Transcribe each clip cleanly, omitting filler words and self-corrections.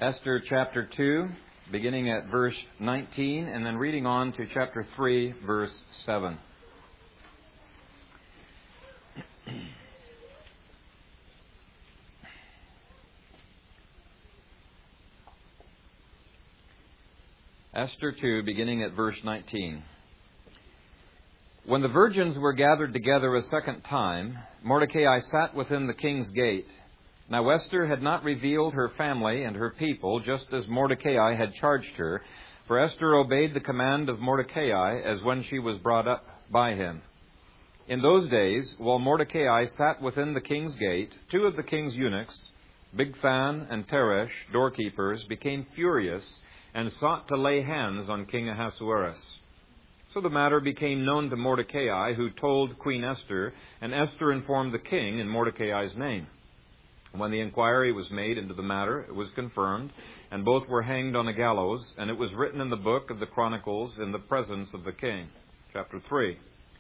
Esther chapter 2, beginning at verse 19, and then reading on to chapter 3, verse 7. Esther 2, beginning at verse 19. When the virgins were gathered together a second time, Mordecai sat within the king's gate. Now Esther had not revealed her family and her people, just as Mordecai had charged her, for Esther obeyed the command of Mordecai as when she was brought up by him. In those days, while Mordecai sat within the king's gate, two of the king's eunuchs, Bigthan and Teresh, doorkeepers, became furious and sought to lay hands on King Ahasuerus. So the matter became known to Mordecai, who told Queen Esther, and Esther informed the king in Mordecai's name. When the inquiry was made into the matter, it was confirmed, and both were hanged on a gallows, and it was written in the book of the Chronicles in the presence of the king. Chapter 3.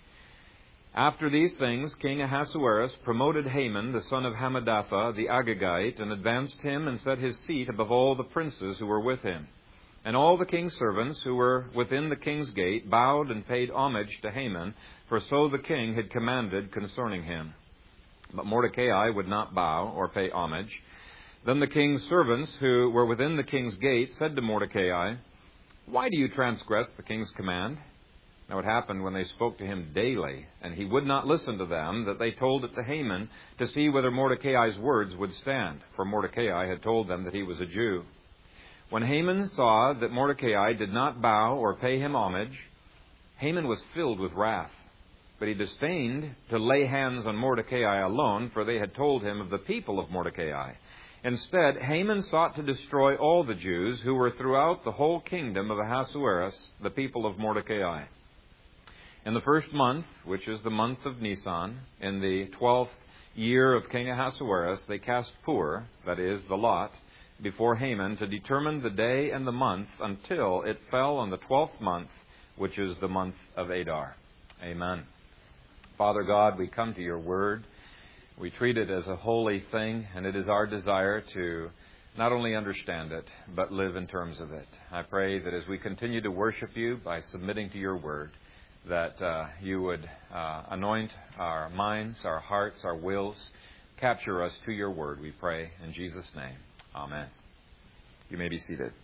After these things, King Ahasuerus promoted Haman, the son of Hammedatha, the Agagite, and advanced him and set his seat above all the princes who were with him. And all the king's servants who were within the king's gate bowed and paid homage to Haman, for so the king had commanded concerning him. But Mordecai would not bow or pay homage. Then the king's servants who were within the king's gate said to Mordecai, "Why do you transgress the king's command?" Now it happened when they spoke to him daily, and he would not listen to them, that they told it to Haman to see whether Mordecai's words would stand, for Mordecai had told them that he was a Jew. When Haman saw that Mordecai did not bow or pay him homage, Haman was filled with wrath. But he disdained to lay hands on Mordecai alone, for they had told him of the people of Mordecai. Instead, Haman sought to destroy all the Jews who were throughout the whole kingdom of Ahasuerus, the people of Mordecai. In the first month, which is the month of Nisan, in the 12th year of King Ahasuerus, they cast pur, that is, the lot, before Haman to determine the day and the month until it fell on the 12th month, which is the month of Adar. Amen. Father God, we come to your word. We treat it as a holy thing, and it is our desire to not only understand it, but live in terms of it. I pray that as we continue to worship you by submitting to your word, that you would anoint our minds, our hearts, our wills, capture us to your word, we pray in Jesus' name. Amen. You may be seated.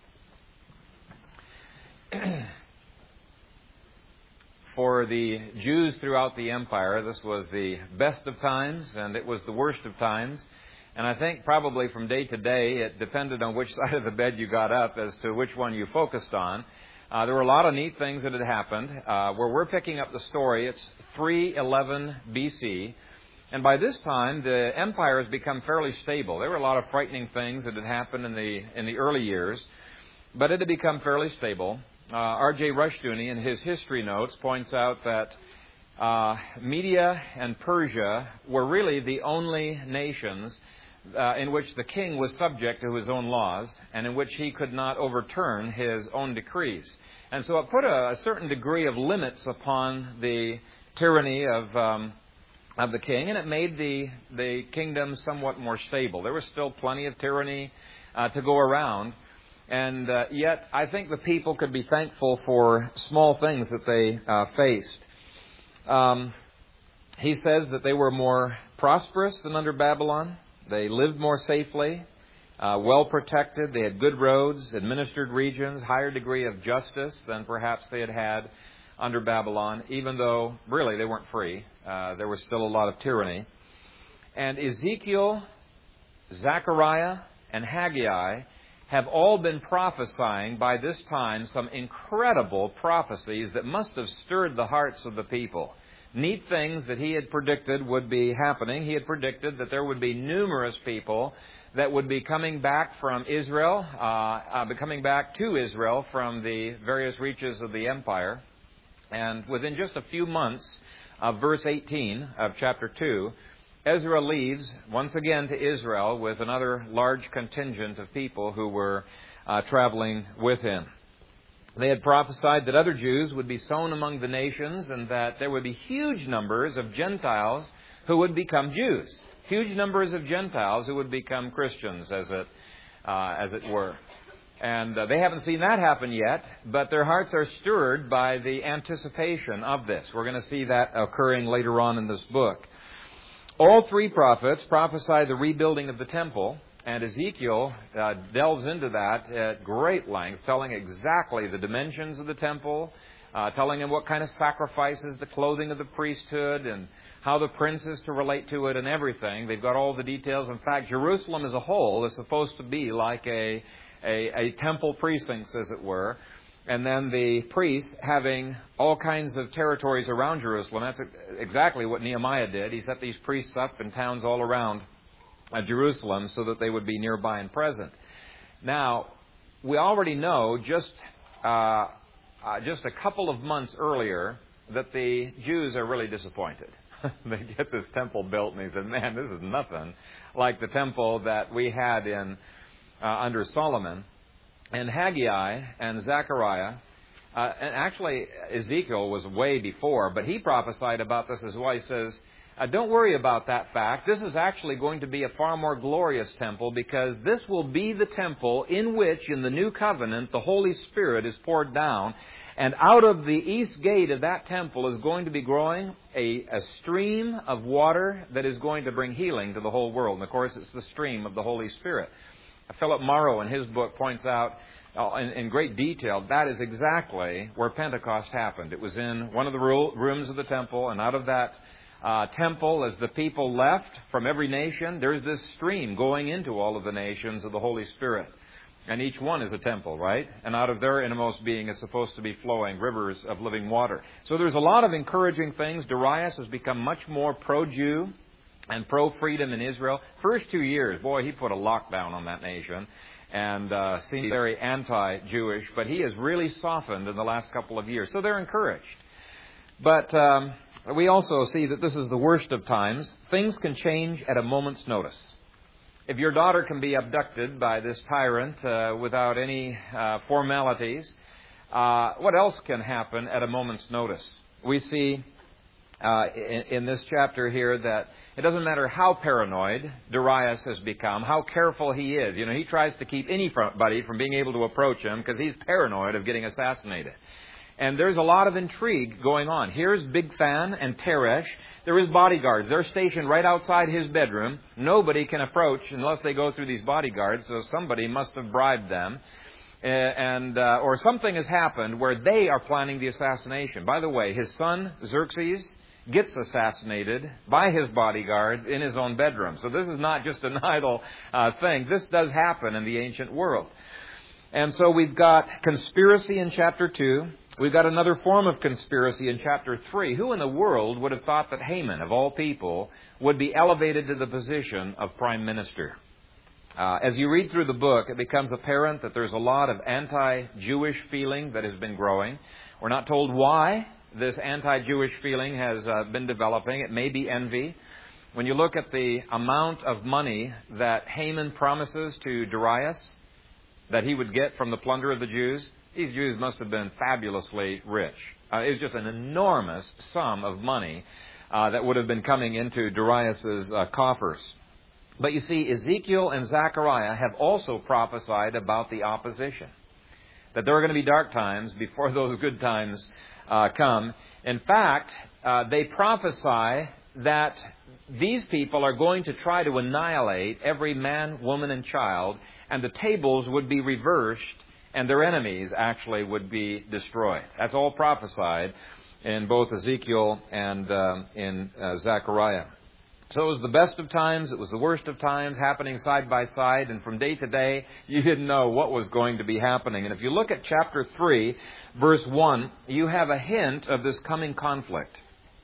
For the Jews throughout the empire, this was the best of times, and it was the worst of times. And I think probably from day to day, it depended on which side of the bed you got up as to which one you focused on. There were a lot of neat things that had happened. Where we're picking up the story, it's 311 BC. And by this time, the empire has become fairly stable. There were a lot of frightening things that had happened in the early years, but it had become fairly stable. R.J. Rushdoony, in his history notes, points out that Media and Persia were really the only nations in which the king was subject to his own laws and in which he could not overturn his own decrees. And so it put a certain degree of limits upon the tyranny of the king, and it made the kingdom somewhat more stable. There was still plenty of tyranny to go around, and yet I think the people could be thankful for small things that they faced. He says that they were more prosperous than under Babylon. They lived more safely, well protected. They had good roads, administered regions, higher degree of justice than perhaps they had had under Babylon, even though really they weren't free. There was still a lot of tyranny. And Ezekiel, Zechariah, and Haggai have all been prophesying by this time some incredible prophecies that must have stirred the hearts of the people. Neat things that he had predicted would be happening. He had predicted that there would be numerous people that would be coming back from Israel, coming back to Israel from the various reaches of the empire. And within just a few months of verse 18 of chapter 2, Ezra leaves once again to Israel with another large contingent of people who were traveling with him. They had prophesied that other Jews would be sown among the nations and that there would be huge numbers of Gentiles who would become Jews. Huge numbers of Gentiles who would become Christians, as it as it were. And they haven't seen that happen yet, but their hearts are stirred by the anticipation of this. We're going to see that occurring later on in this book. All three prophets prophesy the rebuilding of the temple, and Ezekiel delves into that at great length, telling exactly the dimensions of the temple, telling him what kind of sacrifices, the clothing of the priesthood, and how the prince is to relate to it and everything. They've got all the details. In fact, Jerusalem as a whole is supposed to be like a temple precincts, as it were. And then the priests having all kinds of territories around Jerusalem. That's exactly what Nehemiah did. He set these priests up in towns all around Jerusalem so that they would be nearby and present. Now, we already know just a couple of months earlier that the Jews are really disappointed. They get this temple built, and they said, man, this is nothing like the temple that we had in under Solomon. And Haggai and Zechariah, and actually Ezekiel was way before, but he prophesied about this as well. He says, don't worry about that fact. This is actually going to be a far more glorious temple, because this will be the temple in which, in the new covenant, the Holy Spirit is poured down. And out of the east gate of that temple is going to be growing a stream of water that is going to bring healing to the whole world. And of course, it's the stream of the Holy Spirit. Philip Morrow, in his book, points out in great detail that is exactly where Pentecost happened. It was in one of the rooms of the temple, and out of that temple, as the people left from every nation, there's this stream going into all of the nations of the Holy Spirit. And each one is a temple, right? And out of their innermost being is supposed to be flowing rivers of living water. So there's a lot of encouraging things. Darius has become much more pro-Jew and pro-freedom in Israel. First 2 years, boy, he put a lockdown on that nation and seemed very anti-Jewish. But he has really softened in the last couple of years. So they're encouraged. But we also see that this is the worst of times. Things can change at a moment's notice. If your daughter can be abducted by this tyrant without any formalities, what else can happen at a moment's notice? We see in this chapter here that it doesn't matter how paranoid Darius has become, how careful he is. You know, he tries to keep anybody from being able to approach him because he's paranoid of getting assassinated. And there's a lot of intrigue going on. Here's Bigthan and Teresh. There is bodyguards. They're stationed right outside his bedroom. Nobody can approach unless they go through these bodyguards, so somebody must have bribed them. Or something has happened where they are planning the assassination. By the way, his son, Xerxes, gets assassinated by his bodyguard in his own bedroom. So this is not just an idle thing. This does happen in the ancient world. And so we've got conspiracy in chapter 2. We've got another form of conspiracy in chapter 3. Who in the world would have thought that Haman, of all people, would be elevated to the position of prime minister? As you read through the book, it becomes apparent that there's a lot of anti-Jewish feeling that has been growing. We're not told why this anti-Jewish feeling has been developing. It may be envy. When you look at the amount of money that Haman promises to Darius that he would get from the plunder of the Jews, these Jews must have been fabulously rich. It was just an enormous sum of money that would have been coming into Darius's coffers. But you see, Ezekiel and Zechariah have also prophesied about the opposition, that there are going to be dark times before those good times come. In fact, they prophesy that these people are going to try to annihilate every man, woman, and child, and the tables would be reversed, and their enemies actually would be destroyed. That's all prophesied in both Ezekiel and in Zechariah. So it was the best of times, it was the worst of times, happening side by side, and from day to day, you didn't know what was going to be happening. And if you look at chapter 3, verse 1, you have a hint of this coming conflict.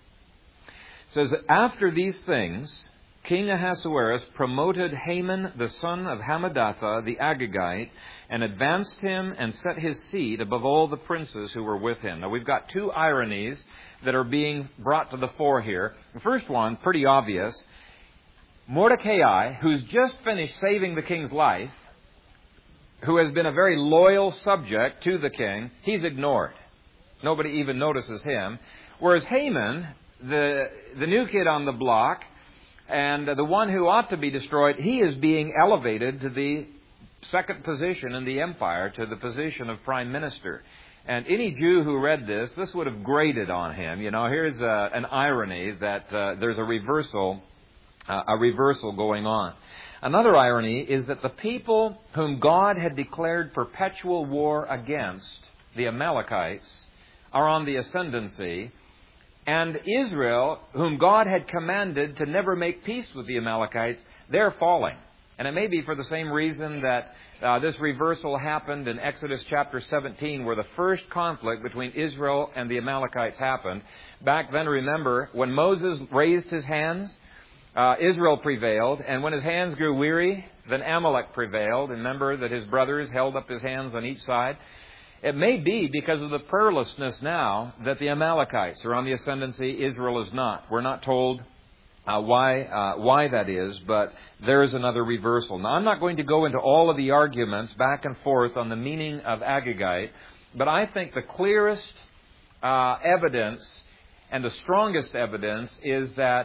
It says, after these things, King Ahasuerus promoted Haman the son of Hammedatha the Agagite, and advanced him and set his seat above all the princes who were with him. Now we've got two ironies that are being brought to the fore here. The first one, pretty obvious. Mordecai, who's just finished saving the king's life, who has been a very loyal subject to the king, he's ignored. Nobody even notices him. Whereas Haman, the new kid on the block, and the one who ought to be destroyed, he is being elevated to the second position in the empire to the position of prime minister. And any Jew who read this would have grated on him. You know, here's an irony that there's a reversal going on. Another irony is that the people whom God had declared perpetual war against, the Amalekites, are on the ascendancy, and Israel, whom God had commanded to never make peace with the Amalekites, they're falling. And it may be for the same reason that this reversal happened in Exodus chapter 17, where the first conflict between Israel and the Amalekites happened. Back then, remember, when Moses raised his hands, Israel prevailed, and when his hands grew weary, then Amalek prevailed. Remember that his brothers held up his hands on each side. It may be because of the prayerlessness now that the Amalekites are on the ascendancy, Israel is not. We're not told why that is, but there is another reversal. Now, I'm not going to go into all of the arguments back and forth on the meaning of Agagite, but I think the clearest evidence and the strongest evidence is that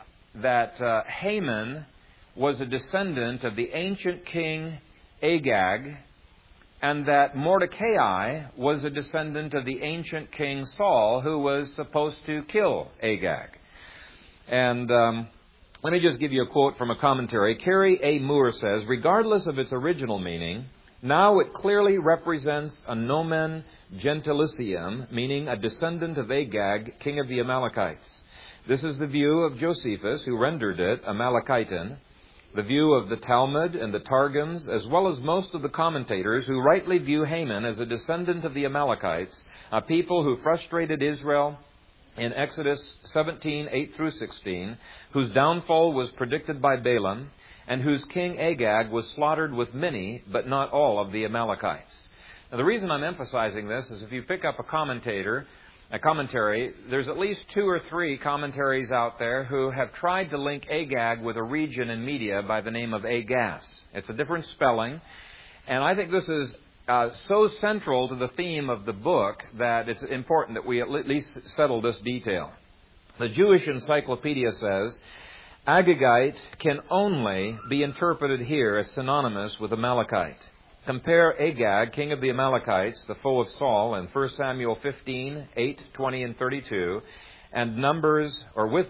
Haman was a descendant of the ancient king Agag, and that Mordecai was a descendant of the ancient king Saul, who was supposed to kill Agag. And let me just give you a quote from a commentary. Carrie A. Moore says, regardless of its original meaning, now it clearly represents a nomen gentilicium, meaning a descendant of Agag, king of the Amalekites. This is the view of Josephus, who rendered it Amalekitan, the view of the Talmud and the Targums, as well as most of the commentators who rightly view Haman as a descendant of the Amalekites, a people who frustrated Israel in Exodus 17, 8 through 16, whose downfall was predicted by Balaam, and whose king Agag was slaughtered with many, but not all, of the Amalekites. Now, the reason I'm emphasizing this is if you pick up a commentary, there's at least 2 or 3 commentaries out there who have tried to link Agag with a region in Media by the name of Agaz. It's a different spelling, and I think this is so central to the theme of the book that it's important that we at least settle this detail. The Jewish Encyclopedia says, Agagite can only be interpreted here as synonymous with Amalekite. Compare Agag, king of the Amalekites, the foe of Saul, in 1 Samuel 15, 8, 20, and 32, and Numbers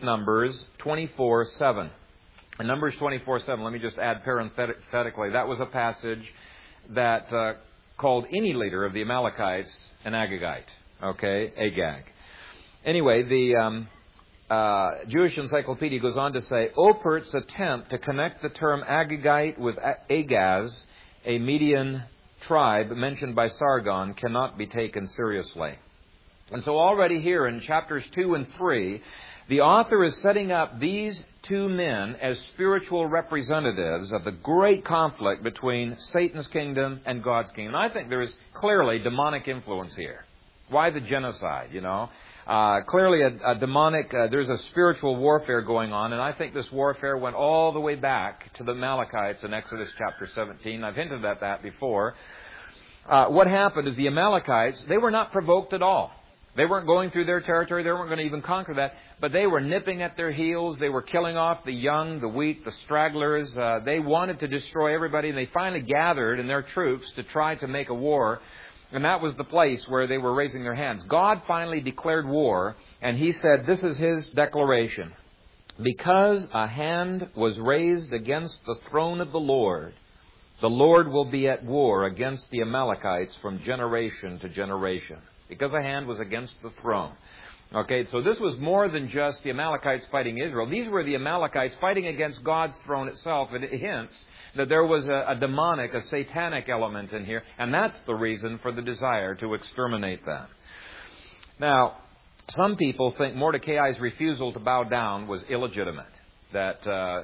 24:7. In Numbers 24:7, let me just add parenthetically, that was a passage that called any leader of the Amalekites an Agagite. Okay, Agag. Anyway, the Jewish Encyclopedia goes on to say, Opert's attempt to connect the term Agagite with Agaz, a Median tribe mentioned by Sargon, cannot be taken seriously. And so already here in chapters 2 and 3, the author is setting up these 2 men as spiritual representatives of the great conflict between Satan's kingdom and God's kingdom. And I think there is clearly demonic influence here. Why the genocide, you know? Clearly a demonic, there's a spiritual warfare going on, and I think this warfare went all the way back to the Amalekites in Exodus chapter 17. I've hinted at that before. What happened is the Amalekites, they were not provoked at all. They weren't going through their territory. They weren't going to even conquer that. But they were nipping at their heels. They were killing off the young, the weak, the stragglers. They wanted to destroy everybody, and they finally gathered in their troops to try to make a war. And that was the place where they were raising their hands. God finally declared war, and He said, this is His declaration. Because a hand was raised against the throne of the Lord will be at war against the Amalekites from generation to generation. Because a hand was against the throne. Okay, so this was more than just the Amalekites fighting Israel. These were the Amalekites fighting against God's throne itself. And it hints that there was a demonic, a satanic element in here. And that's the reason for the desire to exterminate them. Now, some people think Mordecai's refusal to bow down was illegitimate. That,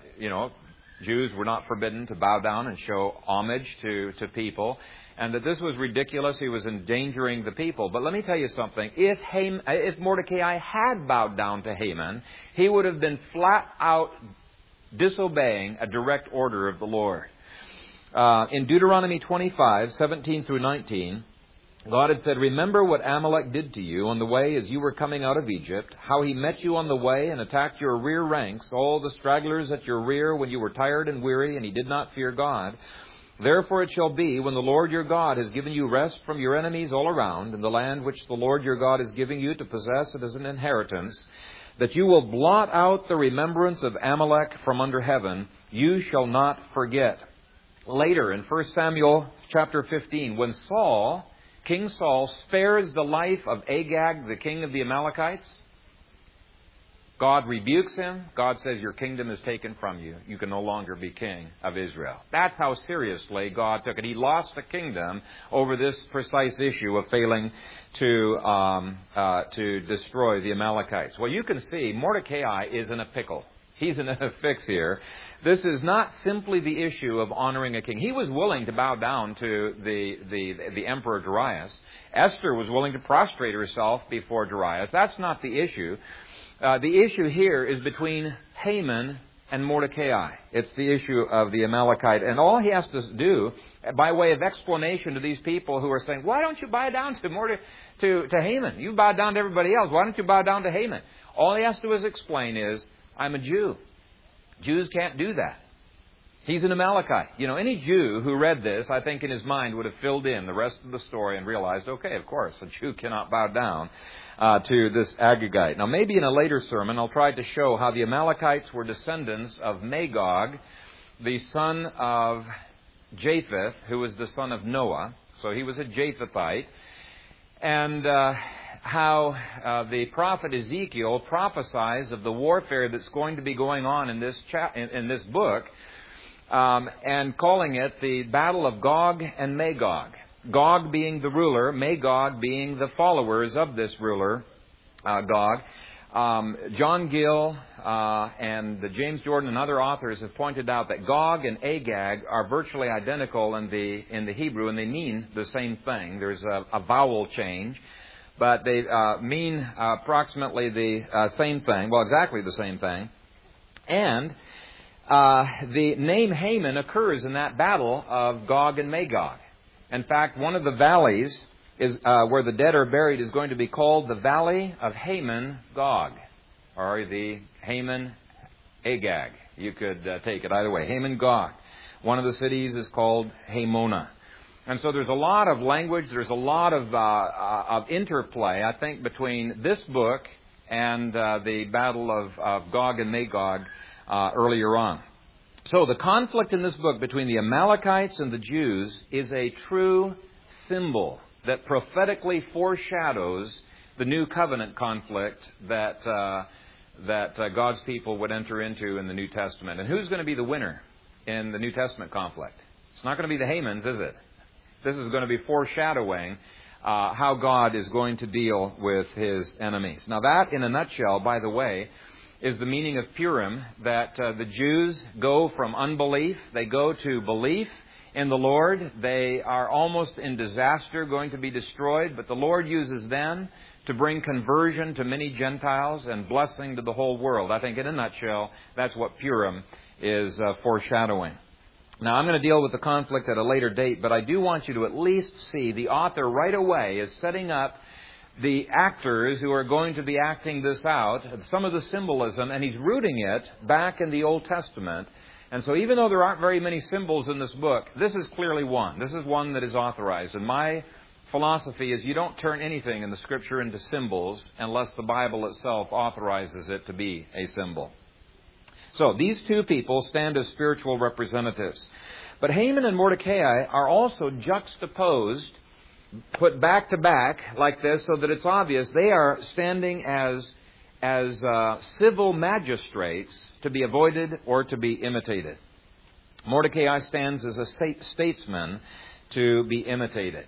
Jews were not forbidden to bow down and show homage to people. And that this was ridiculous. He was endangering the people. But let me tell you something. If Mordecai had bowed down to Haman, he would have been flat out disobeying a direct order of the Lord. In Deuteronomy 25, 17 through 19, God had said, remember what Amalek did to you on the way as you were coming out of Egypt, how he met you on the way and attacked your rear ranks, all the stragglers at your rear when you were tired and weary, and he did not fear God. Therefore it shall be, when the Lord your God has given you rest from your enemies all around, in the land which the Lord your God is giving you to possess it as an inheritance, that you will blot out the remembrance of Amalek from under heaven. You shall not forget. Later in 1 Samuel chapter 15, when King Saul spares the life of Agag, the king of the Amalekites, God rebukes him. God says, your kingdom is taken from you. You can no longer be king of Israel. That's how seriously God took it. He lost the kingdom over this precise issue of failing to destroy the Amalekites. Well, you can see Mordecai is in a pickle. He's in a fix here. This is not simply the issue of honoring a king. He was willing to bow down to the Emperor Darius. Esther was willing to prostrate herself before Darius. That's not the issue. The issue here is between Haman and Mordecai. It's the issue of the Amalekite. And all he has to do, by way of explanation to these people who are saying, why don't you bow down to Haman? You bow down to everybody else. Why don't you bow down to Haman? All he has to explain is, I'm a Jew. Jews can't do that. He's an Amalekite. You know, any Jew who read this, I think in his mind would have filled in the rest of the story and realized, okay, of course, a Jew cannot bow down to this Agagite. Now, maybe in a later sermon, I'll try to show how the Amalekites were descendants of Magog, the son of Japheth, who was the son of Noah. So he was a Japhethite. And how the prophet Ezekiel prophesies of the warfare that's going to be going on in this book, and calling it the Battle of Gog and Magog. Gog being the ruler, Magog being the followers of this ruler, Gog. John Gill and James Jordan and other authors have pointed out that Gog and Agag are virtually identical in the Hebrew, and they mean the same thing. There's a vowel change, but they mean approximately the same thing. Well, exactly the same thing. And the name Haman occurs in that battle of Gog and Magog. In fact, one of the valleys is where the dead are buried is going to be called the Valley of Haman Gog, or the Haman Agag. You could take it either way. Haman Gog. One of the cities is called Hamona. And so there's a lot of language, there's a lot of interplay, I think, between this book and the battle of Gog and Magog earlier on. So the conflict in this book between the Amalekites and the Jews is a true symbol that prophetically foreshadows the new covenant conflict that God's people would enter into in the New Testament. And who's going to be the winner in the New Testament conflict? It's not going to be the Hamans, is it? This is going to be foreshadowing how God is going to deal with His enemies. Now that, in a nutshell, by the way, is the meaning of Purim, that the Jews go from unbelief, they go to belief in the Lord. They are almost in disaster, going to be destroyed, but the Lord uses them to bring conversion to many Gentiles and blessing to the whole world. I think in a nutshell, that's what Purim is foreshadowing. Now, I'm going to deal with the conflict at a later date, but I do want you to at least see the author right away is setting up the actors who are going to be acting this out, some of the symbolism, and he's rooting it back in the Old Testament. And so even though there aren't very many symbols in this book, this is clearly one. This is one that is authorized. And my philosophy is you don't turn anything in the Scripture into symbols unless the Bible itself authorizes it to be a symbol. So these two people stand as spiritual representatives. But Haman and Mordecai are also juxtaposed, put back to back like this so that it's obvious they are standing as civil magistrates to be avoided or to be imitated. Mordecai stands as a statesman to be imitated.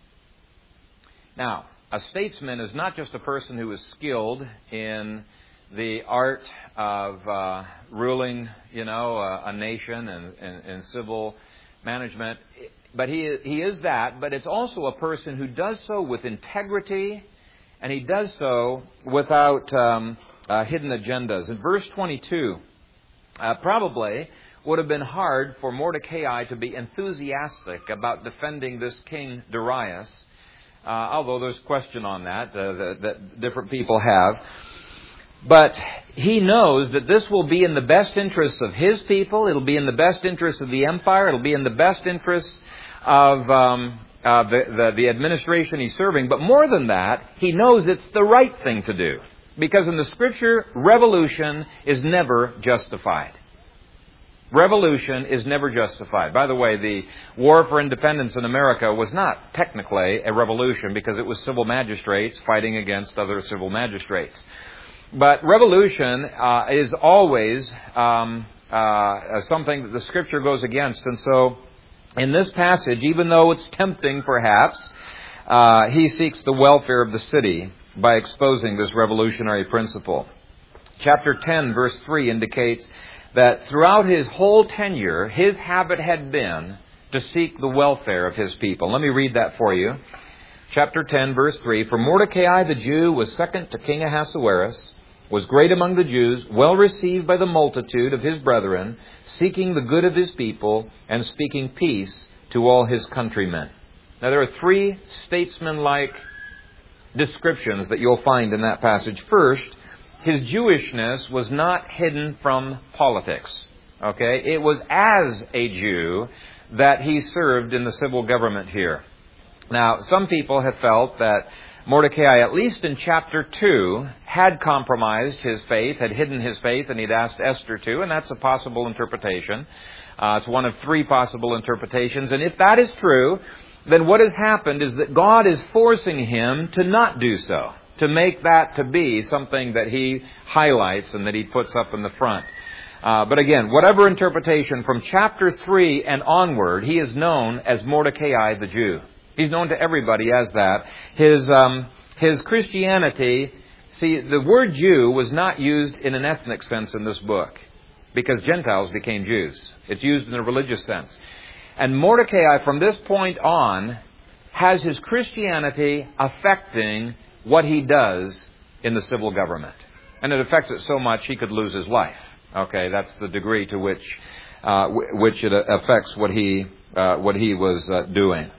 Now, a statesman is not just a person who is skilled in the art of ruling, a nation and civil management. But he is that, but it's also a person who does so with integrity, and he does so without hidden agendas. In verse 22, probably would have been hard for Mordecai to be enthusiastic about defending this King Darius, although there's question on that different people have. But he knows that this will be in the best interests of his people. It'll be in the best interests of the empire. It'll be in the best interests of the administration he's serving. But more than that, he knows it's the right thing to do. Because in the Scripture, revolution is never justified. Revolution is never justified. By the way, the War for Independence in America was not technically a revolution because it was civil magistrates fighting against other civil magistrates. But revolution is always something that the Scripture goes against. And so, in this passage, even though it's tempting perhaps, he seeks the welfare of the city by exposing this revolutionary principle. Chapter 10, verse 3 indicates that throughout his whole tenure, his habit had been to seek the welfare of his people. Let me read that for you. Chapter 10, verse 3, For Mordecai the Jew was second to King Ahasuerus, was great among the Jews, well received by the multitude of his brethren, seeking the good of his people, and speaking peace to all his countrymen. Now there are three statesman-like descriptions that you'll find in that passage. First, his Jewishness was not hidden from politics. Okay? It was as a Jew that he served in the civil government here. Now, some people have felt that Mordecai, at least in chapter 2, had compromised his faith, had hidden his faith, and he'd asked Esther to, and that's a possible interpretation. It's one of three possible interpretations. And if that is true, then what has happened is that God is forcing him to not do so, to make that to be something that he highlights and that he puts up in the front. But again, whatever interpretation, from chapter 3 and onward, he is known as Mordecai the Jew. He's known to everybody as that. His Christianity, see, the word Jew was not used in an ethnic sense in this book, because Gentiles became Jews. It's used in a religious sense. And Mordecai, from this point on, has his Christianity affecting what he does in the civil government. And it affects it so much he could lose his life. Okay, that's the degree to which it affects what he was doing.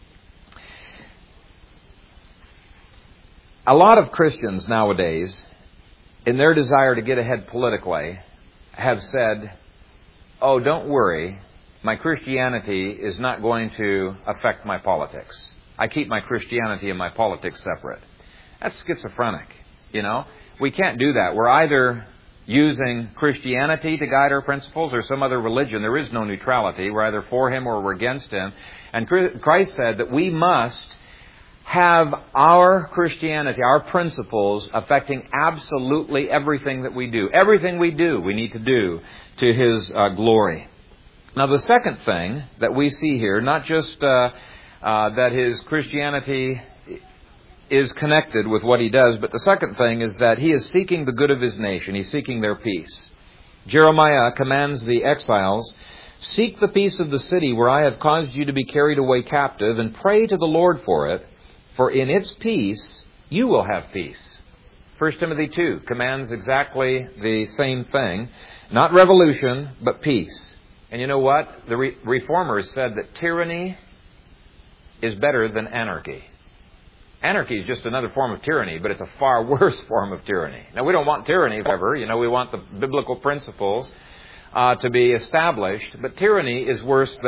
A lot of Christians nowadays, in their desire to get ahead politically, have said, oh, don't worry, my Christianity is not going to affect my politics. I keep my Christianity and my politics separate. That's schizophrenic, you know. We can't do that. We're either using Christianity to guide our principles or some other religion. There is no neutrality. We're either for Him or we're against Him. And Christ said that we must have our Christianity, our principles, affecting absolutely everything that we do. Everything we do, we need to do to His glory. Now, the second thing that we see here, not just that his Christianity is connected with what he does, but the second thing is that he is seeking the good of his nation. He's seeking their peace. Jeremiah commands the exiles, seek the peace of the city where I have caused you to be carried away captive, and pray to the Lord for it, for in its peace you will have peace. 1 Timothy 2 commands exactly the same thing. Not revolution, but peace. And you know what? The reformers said that tyranny is better than anarchy. Anarchy is just another form of tyranny, but it's a far worse form of tyranny. Now, we don't want tyranny, however. You know, we want the biblical principles to be established. But tyranny is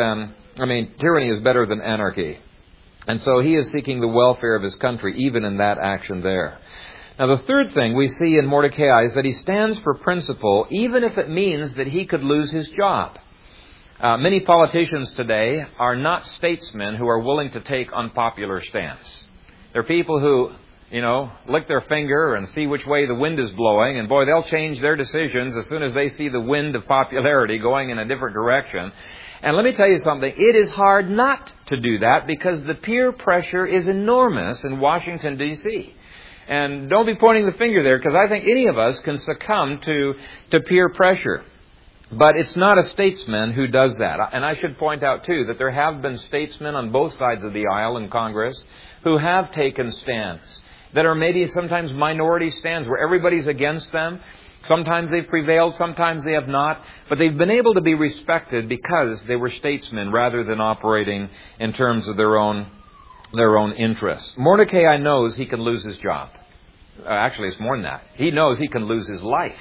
tyranny is better than anarchy. And so he is seeking the welfare of his country, even in that action there. Now, the third thing we see in Mordecai is that he stands for principle, even if it means that he could lose his job. Many politicians today are not statesmen who are willing to take unpopular stance. They're people who, lick their finger and see which way the wind is blowing, and boy, they'll change their decisions as soon as they see the wind of popularity going in a different direction. And let me tell you something, it is hard not to do that because the peer pressure is enormous in Washington, D.C. And don't be pointing the finger there, because I think any of us can succumb to peer pressure. But it's not a statesman who does that. And I should point out, too, that there have been statesmen on both sides of the aisle in Congress who have taken stands that are maybe sometimes minority stands where everybody's against them. Sometimes they've prevailed, sometimes they have not. But they've been able to be respected because they were statesmen rather than operating in terms of their own interests. Mordecai knows he can lose his job. Actually, it's more than that. He knows he can lose his life.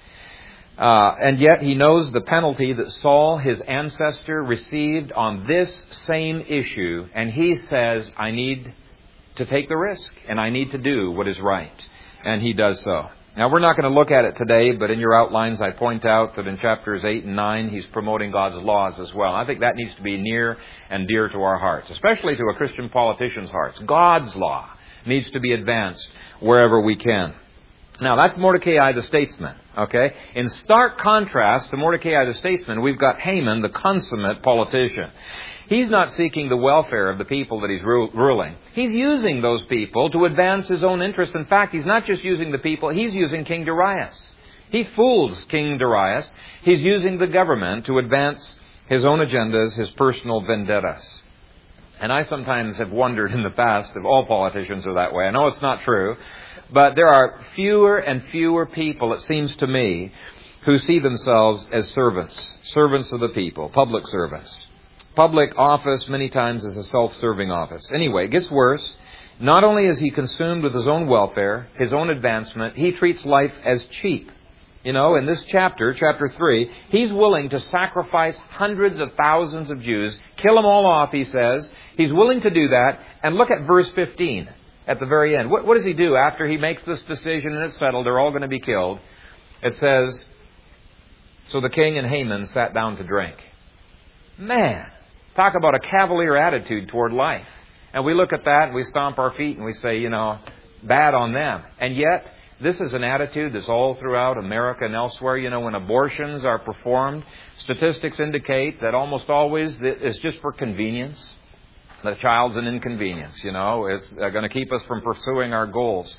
And yet he knows the penalty that Saul, his ancestor, received on this same issue. And he says, I need to take the risk, and I need to do what is right. And he does so. Now, we're not going to look at it today, but in your outlines I point out that in chapters 8 and 9, he's promoting God's laws as well. I think that needs to be near and dear to our hearts, especially to a Christian politician's hearts. God's law needs to be advanced wherever we can. Now, that's Mordecai the statesman, okay? In stark contrast to Mordecai the statesman, we've got Haman, the consummate politician. He's not seeking the welfare of the people that he's ruling. He's using those people to advance his own interests. In fact, he's not just using the people, he's using King Darius. He fools King Darius. He's using the government to advance his own agendas, his personal vendettas. And I sometimes have wondered in the past if all politicians are that way. I know it's not true, but there are fewer and fewer people, it seems to me, who see themselves as servants of the people, public servants. Public office many times is a self-serving office. Anyway, it gets worse. Not only is he consumed with his own welfare, his own advancement, he treats life as cheap. You know, in this chapter 3, he's willing to sacrifice hundreds of thousands of Jews, kill them all off, he says. He's willing to do that. And look at verse 15 at the very end. What does he do after he makes this decision and it's settled, they're all going to be killed? It says, so the king and Haman sat down to drink. Man, talk about a cavalier attitude toward life. And we look at that and we stomp our feet and we say, you know, bad on them. And yet, this is an attitude that's all throughout America and elsewhere. You know, when abortions are performed, statistics indicate that almost always it's just for convenience. The child's an inconvenience, you know. It's going to keep us from pursuing our goals.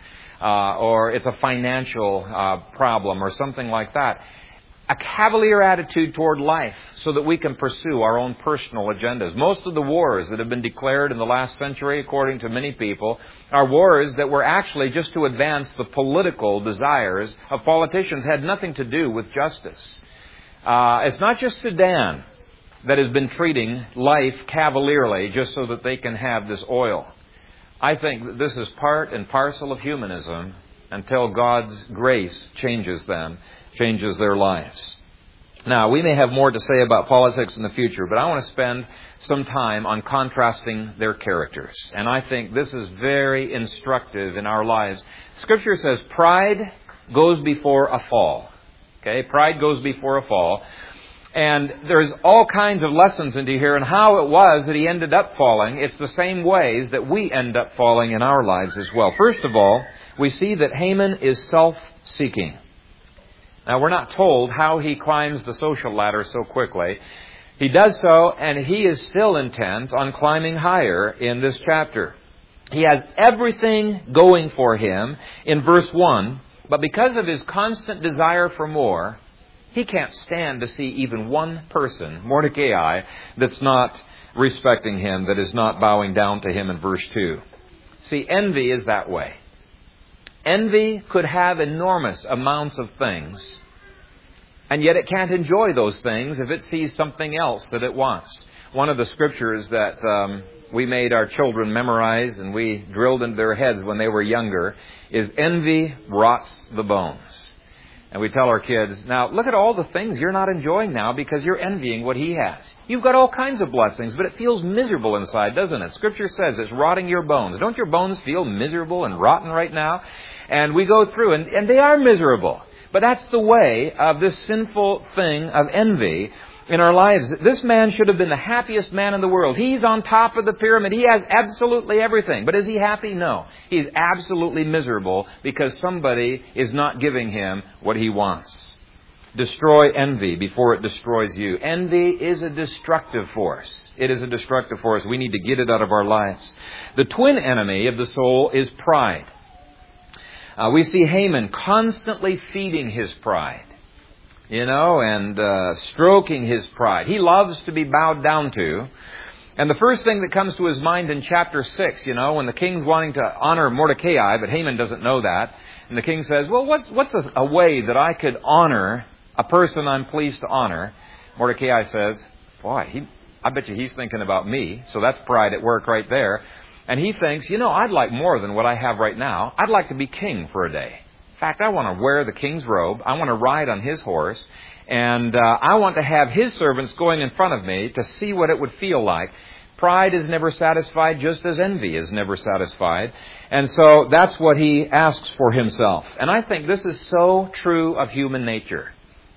Or it's a financial problem or something like that. A cavalier attitude toward life so that we can pursue our own personal agendas. Most of the wars that have been declared in the last century, according to many people, are wars that were actually just to advance the political desires of politicians, had nothing to do with justice. It's not just Sudan that has been treating life cavalierly just so that they can have this oil. I think that this is part and parcel of humanism until God's grace changes them, changes their lives. Now, we may have more to say about politics in the future, but I want to spend some time on contrasting their characters. And I think this is very instructive in our lives. Scripture says pride goes before a fall. Okay, pride goes before a fall. And there's all kinds of lessons into here and how it was that he ended up falling. It's the same ways that we end up falling in our lives as well. First of all, we see that Haman is self-seeking. Now, we're not told how he climbs the social ladder so quickly. He does so, and he is still intent on climbing higher in this chapter. He has everything going for him in verse 1, but because of his constant desire for more, he can't stand to see even one person, Mordecai, that's not respecting him, that is not bowing down to him in verse 2. See, envy is that way. Envy could have enormous amounts of things, and yet it can't enjoy those things if it sees something else that it wants. One of the scriptures that we made our children memorize and we drilled into their heads when they were younger is envy rots the bones. And we tell our kids, now look at all the things you're not enjoying now because you're envying what he has. You've got all kinds of blessings, but it feels miserable inside, doesn't it? Scripture says it's rotting your bones. Don't your bones feel miserable and rotten right now? And we go through, and they are miserable. But that's the way of this sinful thing of envy in our lives. This man should have been the happiest man in the world. He's on top of the pyramid. He has absolutely everything. But is he happy? No. He's absolutely miserable because somebody is not giving him what he wants. Destroy envy before it destroys you. Envy is a destructive force. It is a destructive force. We need to get it out of our lives. The twin enemy of the soul is pride. We see Haman constantly feeding his pride, and stroking his pride. He loves to be bowed down to. And the first thing that comes to his mind in chapter 6, when the king's wanting to honor Mordecai, but Haman doesn't know that. And the king says, well, what's a way that I could honor a person I'm pleased to honor? Mordecai says, boy, I bet you he's thinking about me. So that's pride at work right there. And he thinks, I'd like more than what I have right now. I'd like to be king for a day. In fact, I want to wear the king's robe. I want to ride on his horse. And I want to have his servants going in front of me to see what it would feel like. Pride is never satisfied, just as envy is never satisfied. And so that's what he asks for himself. And I think this is so true of human nature.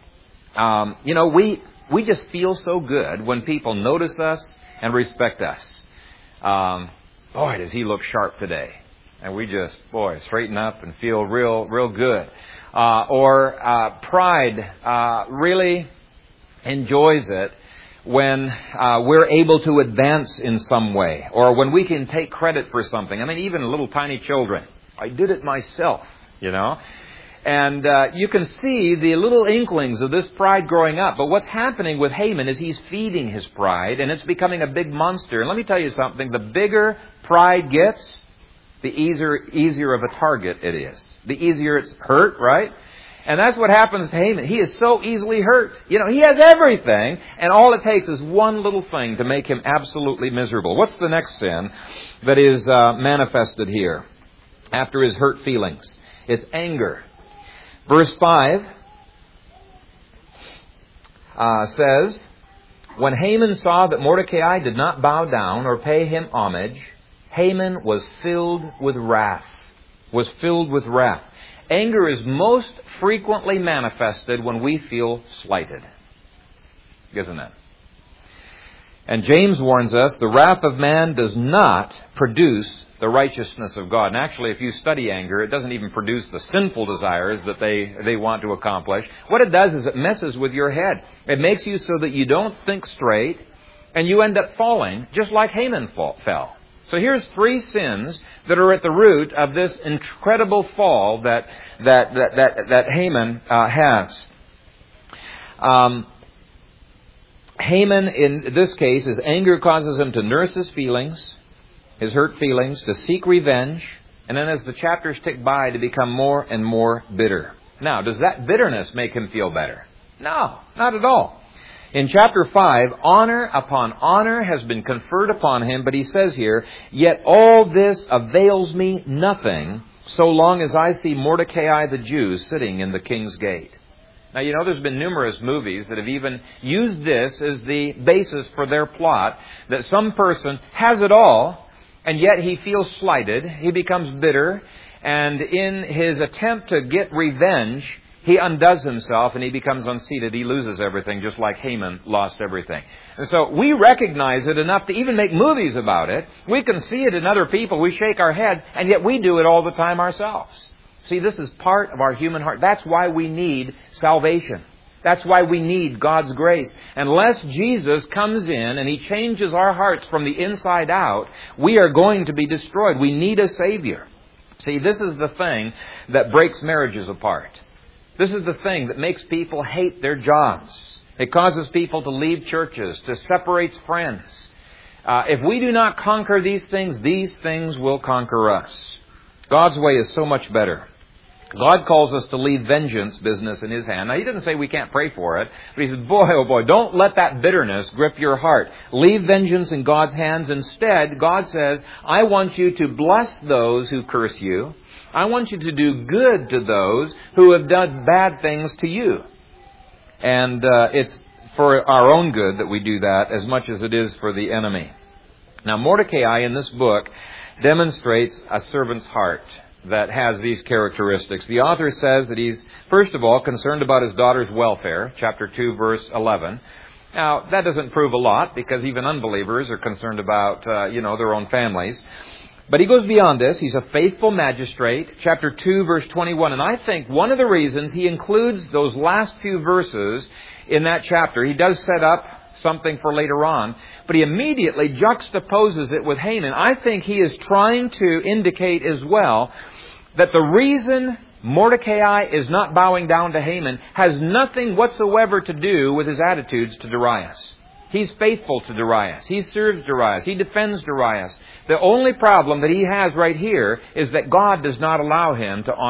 We just feel so good when people notice us and respect us. Boy, does he look sharp today. And we just, straighten up and feel real good. Pride really enjoys it when we're able to advance in some way, or when we can take credit for something. I mean, even little tiny children. I did it myself, And you can see the little inklings of this pride growing up. But what's happening with Haman is he's feeding his pride, and it's becoming a big monster. And let me tell you something. The bigger pride gets, the easier of a target it is. The easier it's hurt, right? And that's what happens to Haman. He is so easily hurt. He has everything, and all it takes is one little thing to make him absolutely miserable. What's the next sin that is manifested here after his hurt feelings? It's anger. Verse 5 says, when Haman saw that Mordecai did not bow down or pay him homage, Haman was filled with wrath. Anger is most frequently manifested when we feel slighted. Isn't it? And James warns us, the wrath of man does not produce the righteousness of God. And actually, if you study anger, it doesn't even produce the sinful desires that they want to accomplish. What it does is it messes with your head. It makes you so that you don't think straight, and you end up falling just like Haman fell. So here's 3 sins that are at the root of this incredible fall that Haman has. Haman, in this case, his anger causes him to nurse his feelings, his hurt feelings, to seek revenge, and then as the chapters tick by, to become more and more bitter. Now, does that bitterness make him feel better? No, not at all. In chapter 5, honor upon honor has been conferred upon him, but he says here, yet all this avails me nothing so long as I see Mordecai the Jew sitting in the king's gate. Now, there's been numerous movies that have even used this as the basis for their plot, that some person has it all, and yet he feels slighted, he becomes bitter, and in his attempt to get revenge, he undoes himself and he becomes unseated. He loses everything, just like Haman lost everything. And so we recognize it enough to even make movies about it. We can see it in other people. We shake our head, and yet we do it all the time ourselves. See, this is part of our human heart. That's why we need salvation. That's why we need God's grace. Unless Jesus comes in and He changes our hearts from the inside out, we are going to be destroyed. We need a Savior. See, this is the thing that breaks marriages apart. This is the thing that makes people hate their jobs. It causes people to leave churches, to separate friends. If we do not conquer these things will conquer us. God's way is so much better. God calls us to leave vengeance business in His hand. Now, He doesn't say we can't pray for it, but He says, boy, oh boy, don't let that bitterness grip your heart. Leave vengeance in God's hands. Instead, God says, I want you to bless those who curse you. I want you to do good to those who have done bad things to you. And it's for our own good that we do that as much as it is for the enemy. Now, Mordecai in this book demonstrates a servant's heart that has these characteristics. The author says that he's, first of all, concerned about his daughter's welfare, chapter 2, verse 11. Now, that doesn't prove a lot, because even unbelievers are concerned about, their own families. But he goes beyond this. He's a faithful magistrate, chapter 2, verse 21. And I think one of the reasons he includes those last few verses in that chapter, he does set up something for later on, but he immediately juxtaposes it with Haman. I think he is trying to indicate as well that the reason Mordecai is not bowing down to Haman has nothing whatsoever to do with his attitudes to Darius. He's faithful to Darius. He serves Darius. He defends Darius. The only problem that he has right here is that God does not allow him to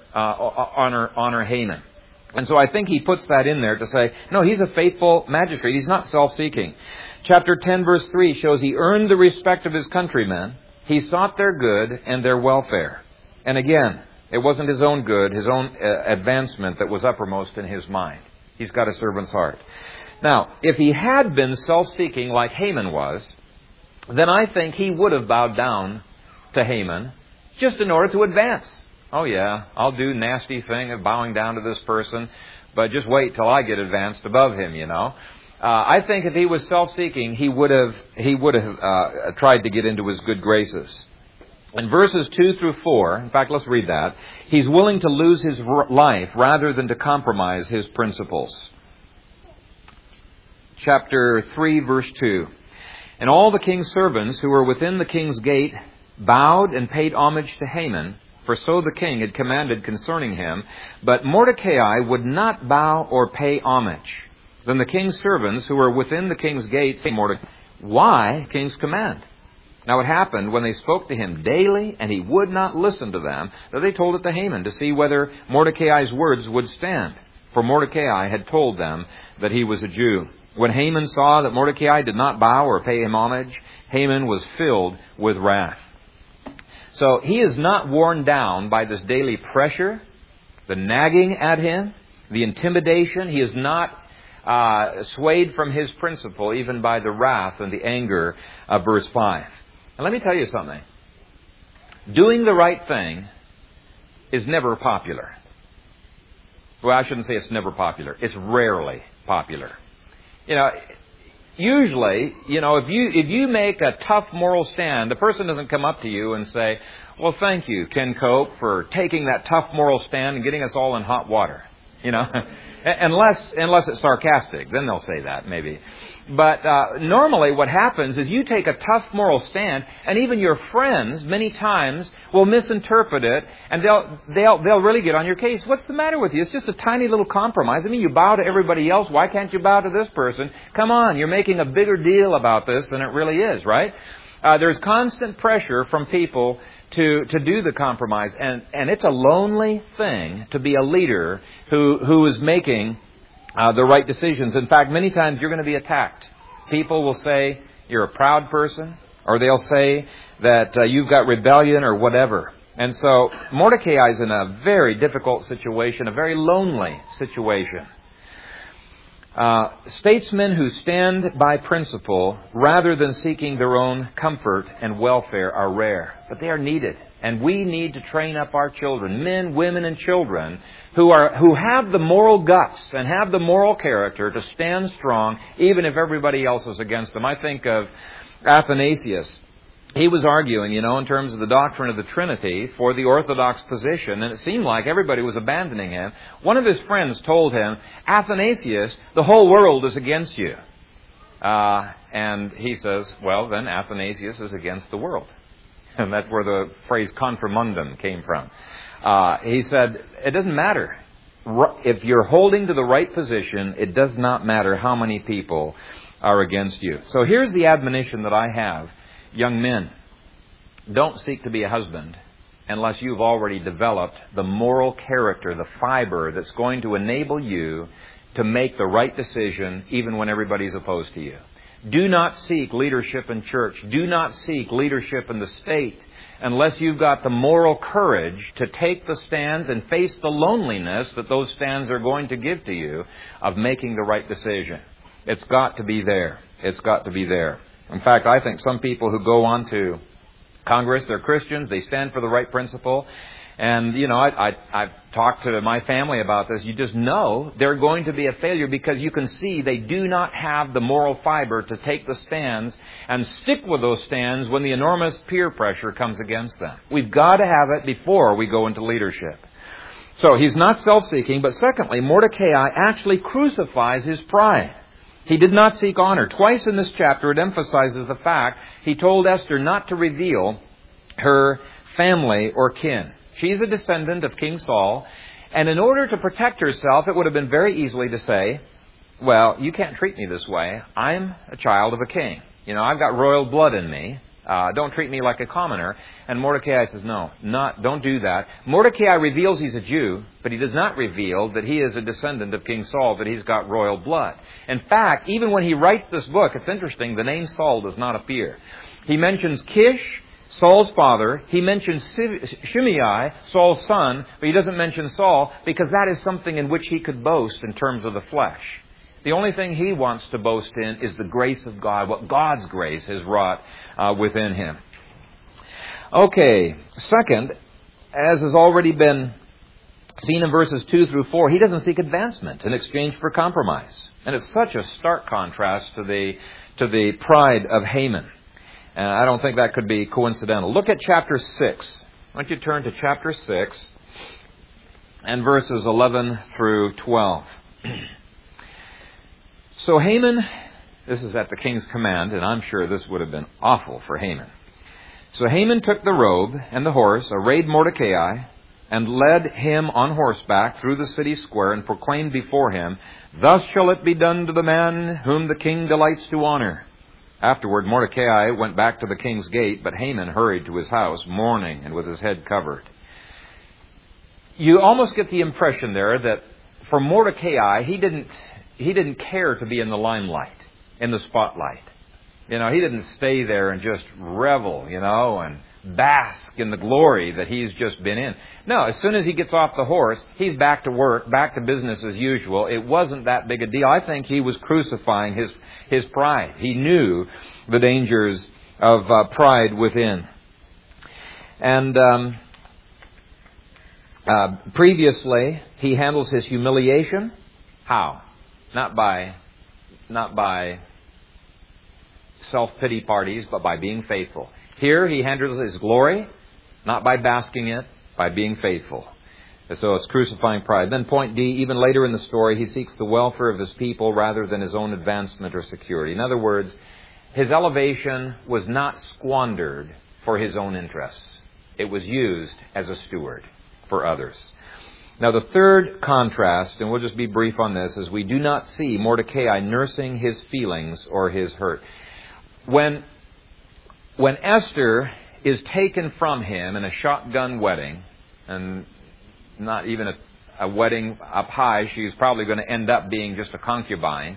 honor Haman. And so I think he puts that in there to say, no, he's a faithful magistrate. He's not self-seeking. Chapter 10, verse 3 shows he earned the respect of his countrymen. He sought their good and their welfare. And again, it wasn't his own good, his own advancement that was uppermost in his mind. He's got a servant's heart. Now, if he had been self-seeking like Haman was, then I think he would have bowed down to Haman just in order to advance. Oh yeah, I'll do nasty thing of bowing down to this person, but just wait till I get advanced above him, you know. I think if he was self-seeking, he would have tried to get into his good graces. In verses 2 through 4, in fact, let's read that. He's willing to lose his life rather than to compromise his principles. Chapter 3, verse 2. And all the king's servants who were within the king's gate bowed and paid homage to Haman, for so the king had commanded concerning him. But Mordecai would not bow or pay homage. Then the king's servants who were within the king's gate said to Mordecai, why king's command? Now it happened when they spoke to him daily, and he would not listen to them, that they told it to Haman to see whether Mordecai's words would stand. For Mordecai had told them that he was a Jew. When Haman saw that Mordecai did not bow or pay him homage, Haman was filled with wrath. So he is not worn down by this daily pressure, the nagging at him, the intimidation. He is not swayed from his principle even by the wrath and the anger of verse 5. And let me tell you something. Doing the right thing is never popular. Well, I shouldn't say it's never popular. It's rarely popular. You know, usually, if you make a tough moral stand, the person doesn't come up to you and say, well, thank you, Ken Cope, for taking that tough moral stand and getting us all in hot water. You know, unless it's sarcastic, then they'll say that maybe. But normally what happens is you take a tough moral stand, and even your friends many times will misinterpret it, and they'll really get on your case. What's the matter with you? It's just a tiny little compromise. I mean, you bow to everybody else. Why can't you bow to this person? Come on, you're making a bigger deal about this than it really is, right? There's constant pressure from people to do the compromise, and it's a lonely thing to be a leader who is making the right decisions. In fact, many times you're going to be attacked. People will say you're a proud person, or they'll say that you've got rebellion or whatever. And so Mordecai is in a very difficult situation, a very lonely situation. Statesmen who stand by principle rather than seeking their own comfort and welfare are rare, but they are needed. And we need to train up our children, men, women, and children who have the moral guts and have the moral character to stand strong even if everybody else is against them. I think of Athanasius. He was arguing, in terms of the doctrine of the Trinity for the Orthodox position, and it seemed like everybody was abandoning him. One of his friends told him, Athanasius, the whole world is against you. And he says, well, then Athanasius is against the world. And that's where the phrase contra mundum came from. He said, it doesn't matter. If you're holding to the right position, it does not matter how many people are against you. So here's the admonition that I have. Young men, don't seek to be a husband unless you've already developed the moral character, the fiber that's going to enable you to make the right decision even when everybody's opposed to you. Do not seek leadership in church. Do not seek leadership in the state unless you've got the moral courage to take the stands and face the loneliness that those stands are going to give to you of making the right decision. It's got to be there. It's got to be there. In fact, I think some people who go on to Congress, they're Christians, they stand for the right principle. And, I've talked to my family about this. You just know they're going to be a failure because you can see they do not have the moral fiber to take the stands and stick with those stands when the enormous peer pressure comes against them. We've got to have it before we go into leadership. So he's not self-seeking, but secondly, Mordecai actually crucifies his pride. He did not seek honor. Twice in this chapter it emphasizes the fact he told Esther not to reveal her family or kin. She's a descendant of King Saul, and in order to protect herself, it would have been very easily to say, well, you can't treat me this way. I'm a child of a king. I've got royal blood in me. Don't treat me like a commoner. And Mordecai says, no, don't do that. Mordecai reveals he's a Jew, but he does not reveal that he is a descendant of King Saul, that he's got royal blood. In fact, even when he writes this book, it's interesting, the name Saul does not appear. He mentions Kish, Saul's father. He mentions Shimei, Saul's son, but he doesn't mention Saul because that is something in which he could boast in terms of the flesh. The only thing he wants to boast in is the grace of God, what God's grace has wrought within him. Okay, second, as has already been seen in verses 2 through 4, he doesn't seek advancement in exchange for compromise. And it's such a stark contrast to the pride of Haman. And I don't think that could be coincidental. Look at chapter 6. Why don't you turn to chapter 6 and verses 11 through 12. So Haman, this is at the king's command, and I'm sure this would have been awful for Haman. So Haman took the robe and the horse, arrayed Mordecai, and led him on horseback through the city square and proclaimed before him, "Thus shall it be done to the man whom the king delights to honor." Afterward, Mordecai went back to the king's gate, but Haman hurried to his house, mourning and with his head covered. You almost get the impression there that for Mordecai, he didn't care to be in the limelight, in the spotlight. He didn't stay there and just revel, and bask in the glory that he's just been in. No, as soon as he gets off the horse, he's back to work, back to business as usual. It wasn't that big a deal. I think he was crucifying his pride. He knew the dangers of pride within. And previously, he handles his humiliation. How? Not by self-pity parties, but by being faithful. Here, he handles his glory, not by basking it, by being faithful. So it's crucifying pride. Then point D, even later in the story, he seeks the welfare of his people rather than his own advancement or security. In other words, his elevation was not squandered for his own interests. It was used as a steward for others. Now the third contrast, and we'll just be brief on this, is we do not see Mordecai nursing his feelings or his hurt. When Esther is taken from him in a shotgun wedding, and not even a wedding up high, she's probably going to end up being just a concubine,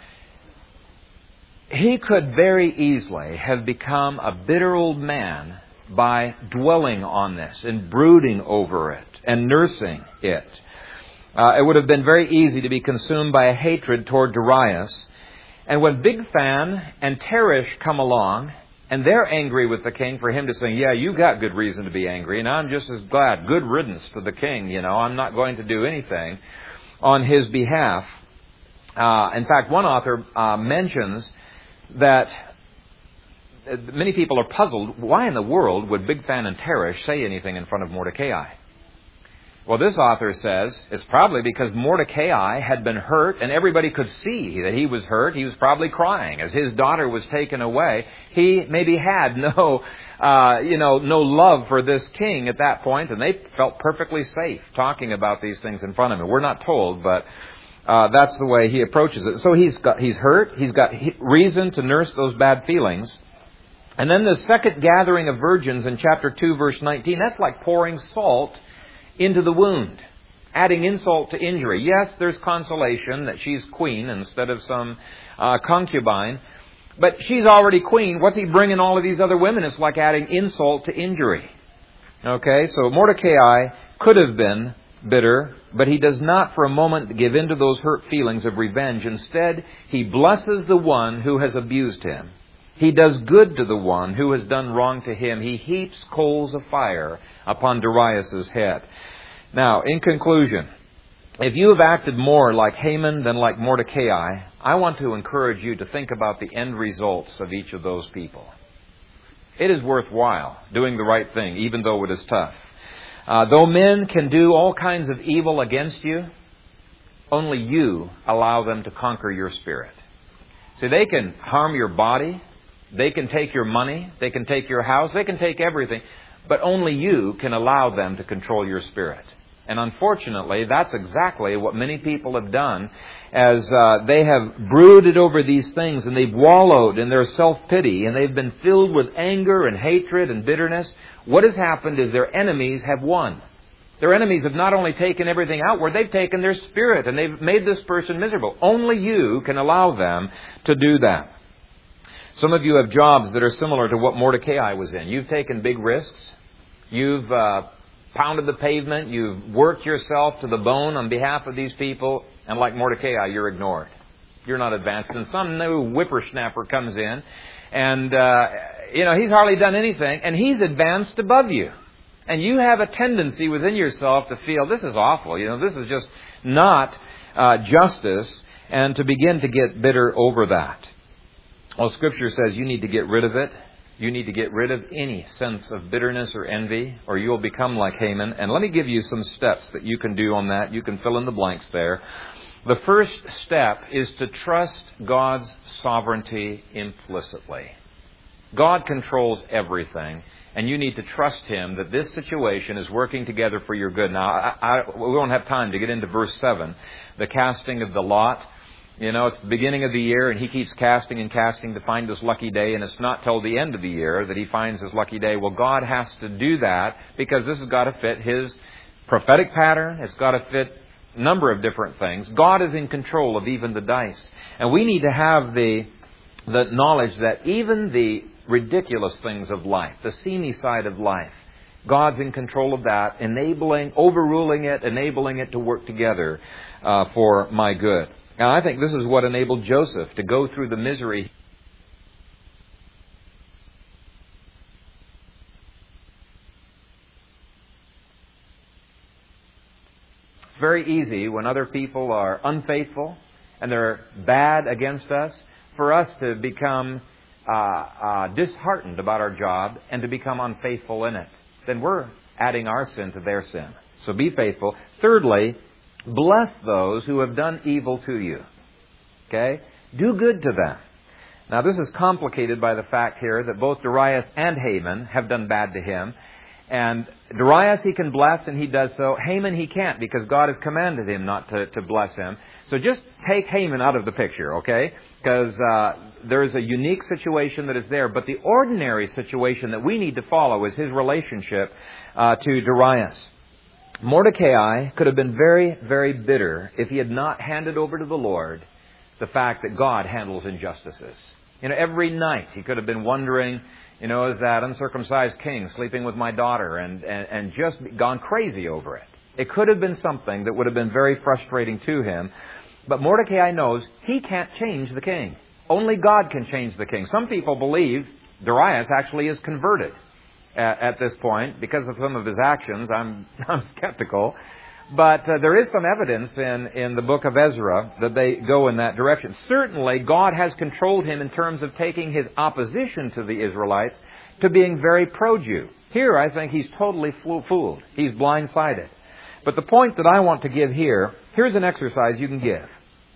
he could very easily have become a bitter old man by dwelling on this and brooding over it and nursing it. It would have been very easy to be consumed by a hatred toward Darius. And when Bigthan and Teresh come along, and they're angry with the king for him to say, "Yeah, you got good reason to be angry, and I'm just as glad. Good riddance to the king, I'm not going to do anything on his behalf." In fact, one author mentions that many people are puzzled. Why in the world would Bigthan and Teresh say anything in front of Mordecai? Well, this author says it's probably because Mordecai had been hurt and everybody could see that he was hurt. He was probably crying as his daughter was taken away. He maybe had no love for this king at that point, and they felt perfectly safe talking about these things in front of him. We're not told, but that's the way he approaches it. So he's hurt. He's got reason to nurse those bad feelings. And then the second gathering of virgins in chapter 2, verse 19, that's like pouring salt into the wound, adding insult to injury. Yes, there's consolation that she's queen instead of some concubine, but she's already queen. What's he bringing all of these other women? It's like adding insult to injury. Okay, so Mordecai could have been bitter, but he does not for a moment give in to those hurt feelings of revenge. Instead, he blesses the one who has abused him. He does good to the one who has done wrong to him. He heaps coals of fire upon Darius' head. Now, in conclusion, if you have acted more like Haman than like Mordecai, I want to encourage you to think about the end results of each of those people. It is worthwhile doing the right thing, even though it is tough. Though men can do all kinds of evil against you, only you allow them to conquer your spirit. See, they can harm your body. They can take your money, they can take your house, they can take everything, but only you can allow them to control your spirit. And unfortunately, that's exactly what many people have done as they have brooded over these things and they've wallowed in their self-pity and they've been filled with anger and hatred and bitterness. What has happened is their enemies have won. Their enemies have not only taken everything outward, they've taken their spirit and they've made this person miserable. Only you can allow them to do that. Some of you have jobs that are similar to what Mordecai was in. You've taken big risks. You've pounded the pavement. You've worked yourself to the bone on behalf of these people. And like Mordecai, you're ignored. You're not advanced. And some new whippersnapper comes in. And, he's hardly done anything. And he's advanced above you. And you have a tendency within yourself to feel, this is awful. This is just not justice. And to begin to get bitter over that. Well, Scripture says you need to get rid of it. You need to get rid of any sense of bitterness or envy, or you'll become like Haman. And let me give you some steps that you can do on that. You can fill in the blanks there. The first step is to trust God's sovereignty implicitly. God controls everything, and you need to trust Him that this situation is working together for your good. Now, we won't have time to get into verse 7, the casting of the lot. It's the beginning of the year, and he keeps casting and casting to find his lucky day, and it's not till the end of the year that he finds his lucky day. Well, God has to do that because this has got to fit His prophetic pattern. It's got to fit a number of different things. God is in control of even the dice. And we need to have the knowledge that even the ridiculous things of life, the seamy side of life, God's in control of that, overruling it, enabling it to work together for my good. Now, I think this is what enabled Joseph to go through the misery. It's very easy when other people are unfaithful and they're bad against us for us to become disheartened about our job and to become unfaithful in it. Then we're adding our sin to their sin. So be faithful. Thirdly, bless those who have done evil to you. Okay? Do good to them. Now, this is complicated by the fact here that both Darius and Haman have done bad to him. And Darius he can bless, and he does so. Haman he can't, because God has commanded him not to bless him. So just take Haman out of the picture, okay? Because there is a unique situation that is there. But the ordinary situation that we need to follow is his relationship to Darius. Mordecai could have been very, very bitter if he had not handed over to the Lord the fact that God handles injustices. Every night he could have been wondering, is that uncircumcised king sleeping with my daughter and just gone crazy over it. It could have been something that would have been very frustrating to him. But Mordecai knows he can't change the king. Only God can change the king. Some people believe Darius actually is converted at this point because of some of his actions. I'm skeptical. But there is some evidence in the book of Ezra that they go in that direction. Certainly, God has controlled him in terms of taking his opposition to the Israelites to being very pro-Jew. Here, I think he's totally fooled. He's blindsided. But the point that I want to give here's an exercise you can give.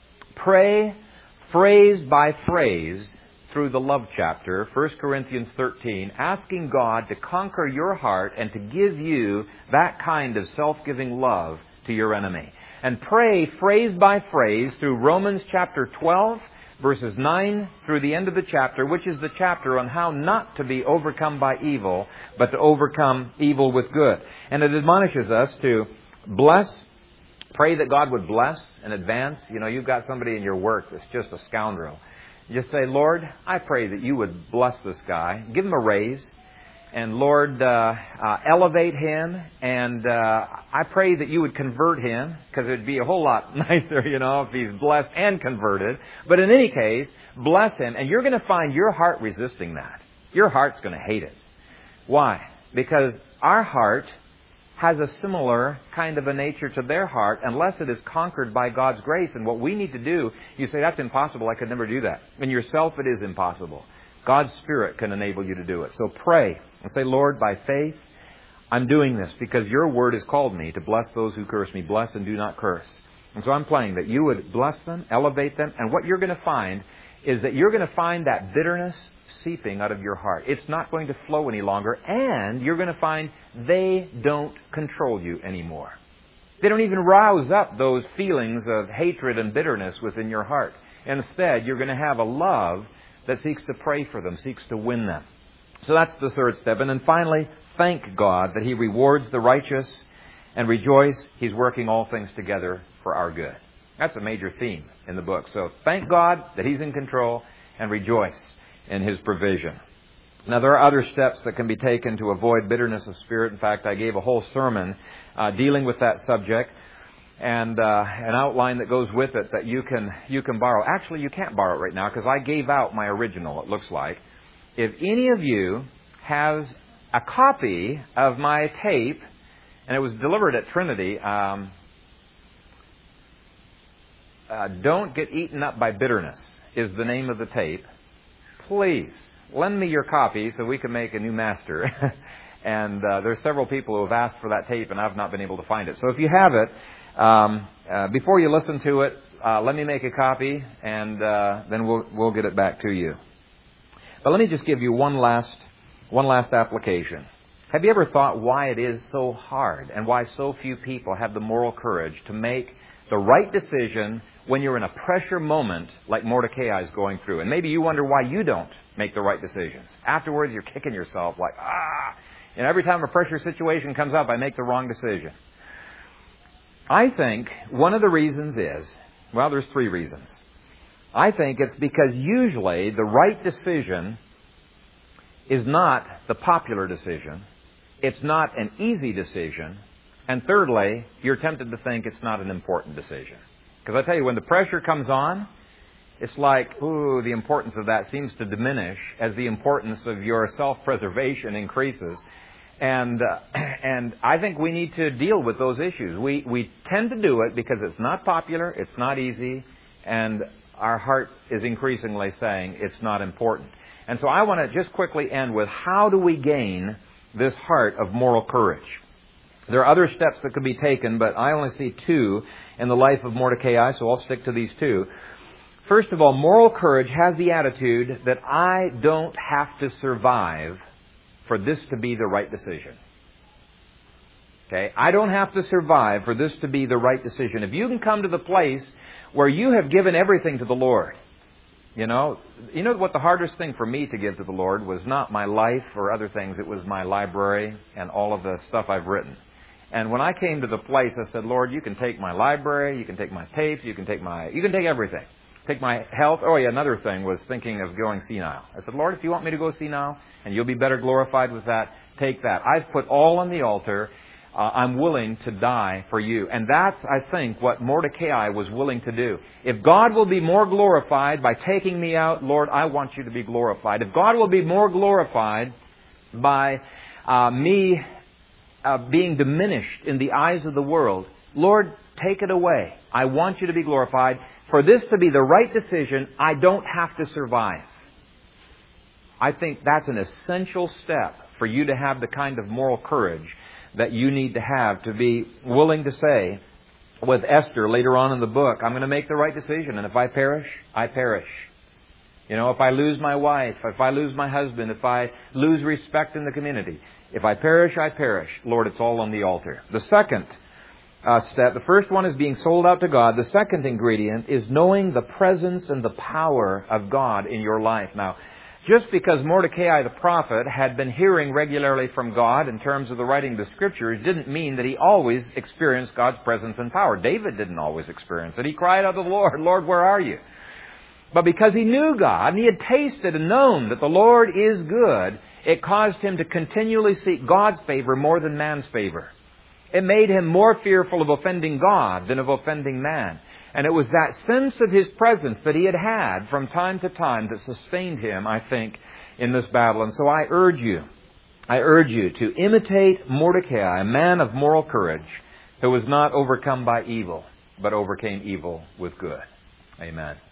Pray phrase by phrase through the love chapter, 1 Corinthians 13, asking God to conquer your heart and to give you that kind of self-giving love to your enemy. And pray phrase by phrase through Romans chapter 12, verses 9 through the end of the chapter, which is the chapter on how not to be overcome by evil, but to overcome evil with good. And it admonishes us to bless, pray that God would bless in advance. You've got somebody in your work that's just a scoundrel. Just say, Lord, I pray that you would bless this guy, give him a raise, and Lord, elevate him, and I pray that you would convert him, because it would be a whole lot nicer, if he's blessed and converted. But in any case, bless him, and you're going to find your heart resisting that. Your heart's going to hate it. Why? Because our heart has a similar kind of a nature to their heart unless it is conquered by God's grace. And what we need to do, you say, that's impossible, I could never do that. In yourself, it is impossible. God's Spirit can enable you to do it. So pray and say, Lord, by faith, I'm doing this because your word has called me to bless those who curse me. Bless and do not curse. And so I'm praying that you would bless them, elevate them. And what you're going to find is that you're going to find that bitterness seeping out of your heart. It's not going to flow any longer, and you're going to find they don't control you anymore. They don't even rouse up those feelings of hatred and bitterness within your heart. Instead, you're going to have a love that seeks to pray for them, seeks to win them. So that's the third step. And then finally, thank God that He rewards the righteous, and rejoice He's working all things together for our good. That's a major theme in the book. So thank God that He's in control, and rejoice in His provision. Now, there are other steps that can be taken to avoid bitterness of spirit. In fact, I gave a whole sermon dealing with that subject, and an outline that goes with it that you can borrow. Actually, you can't borrow it right now because I gave out my original, it looks like. If any of you has a copy of my tape, and it was delivered at Trinity, Don't Get Eaten Up by Bitterness is the name of the tape. Please, lend me your copy so we can make a new master. And there's several people who have asked for that tape, and I've not been able to find it. So if you have it, before you listen to it, let me make a copy, and then we'll get it back to you. But let me just give you one last application. Have you ever thought why it is so hard and why so few people have the moral courage to make the right decision when you're in a pressure moment like Mordecai is going through? And maybe you wonder why you don't make the right decisions. Afterwards, you're kicking yourself like, and every time a pressure situation comes up, I make the wrong decision. I think one of the reasons is, well, there's three reasons. I think it's because usually the right decision is not the popular decision. It's not an easy decision. And thirdly, you're tempted to think it's not an important decision. Because I tell you, when the pressure comes on, it's like, ooh, the importance of that seems to diminish as the importance of your self-preservation increases. And I think we need to deal with those issues. We tend to do it because it's not popular, it's not easy, and our heart is increasingly saying it's not important. And so I want to just quickly end with, how do we gain this heart of moral courage? There are other steps that could be taken, but I only see two in the life of Mordecai, so I'll stick to these two. First of all, moral courage has the attitude that I don't have to survive for this to be the right decision. Okay? I don't have to survive for this to be the right decision. If you can come to the place where you have given everything to the Lord, you know what the hardest thing for me to give to the Lord was not my life or other things. It was my library and all of the stuff I've written. And when I came to the place, I said, Lord, you can take my library, you can take my tapes, you can take everything. Take my health. Oh yeah, another thing was thinking of going senile. I said, Lord, if you want me to go senile and you'll be better glorified with that, take that. I've put all on the altar. I'm willing to die for you. And that's, I think, what Mordecai was willing to do. If God will be more glorified by taking me out, Lord, I want you to be glorified. If God will be more glorified by me being diminished in the eyes of the world, Lord, take it away. I want you to be glorified. For this to be the right decision, I don't have to survive. I think that's an essential step for you to have the kind of moral courage that you need to have to be willing to say, with Esther later on in the book, I'm going to make the right decision, and if I perish, I perish. You know, if I lose my wife, if I lose my husband, if I lose respect in the community, if I perish, I perish. Lord, it's all on the altar. The second step, the first one is being sold out to God. The second ingredient is knowing the presence and the power of God in your life. Now, just because Mordecai the prophet had been hearing regularly from God in terms of the writing of the Scriptures didn't mean that he always experienced God's presence and power. David didn't always experience it. He cried out to the Lord, Lord, where are you? But because he knew God and he had tasted and known that the Lord is good, it caused him to continually seek God's favor more than man's favor. It made him more fearful of offending God than of offending man. And it was that sense of His presence that he had from time to time that sustained him, I think, in this battle. And so I urge you to imitate Mordecai, a man of moral courage who was not overcome by evil, but overcame evil with good. Amen.